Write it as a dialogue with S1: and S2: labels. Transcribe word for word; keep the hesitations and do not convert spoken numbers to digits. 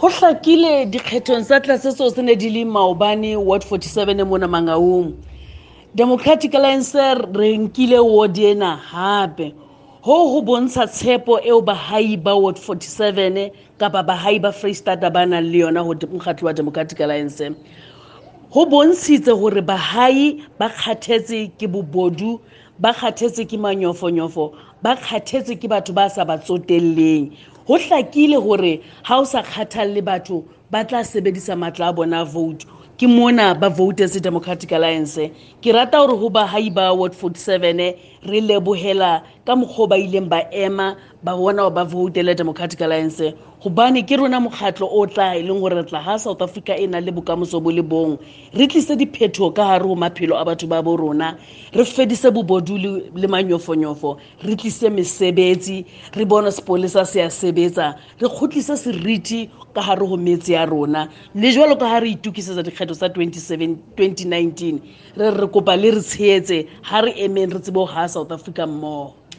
S1: Ho hlakile dikgethong tsa tlatsetso se ne di le maobane ward forty-seven mona Mangaung. Democratic Alliance re nkile ward ena hape ho ho bontsha tshepo eo bahai ba ward forty-seven kapa bahai ba Freestata ba nang le yona ho mokgatlo wa Democratic Alliance. Ho bontshitse hore bahai ba kgathetse ke bobodu, ba kgathetse ke manyofonyofo, ba kgathetse ke batho ba sa ba tsotelleng. Ho hlakile hore ha o sa kgathalle batho ba tla sebedisa matla a bona vote ke mona ba voters Democratic Alliance. Ke rata hore ho bahai ba ward forty-seven re lebohela ka mokgwa ba ileng ba ema ba bona ba votele Democratic Alliance hobane ke rona mokgatlo o tla ileng hore re tla ha South Africa ena le bokamoso bo le bong re tlise diphetho ka hare ho maphelo a batho ba bo rona, re fedise bobodu le manyofonyofo, re tlise mesebetsi, re bona sepolesa se a sebetsa, re kgutlise seriti ka hare ho metse ya rona. Le jwalo ka ha re itukisetsa dikgetho tsa twenty nineteen re re kopa le re tshehetse ha re emeng re tsebe ho ha South Africa mmoho.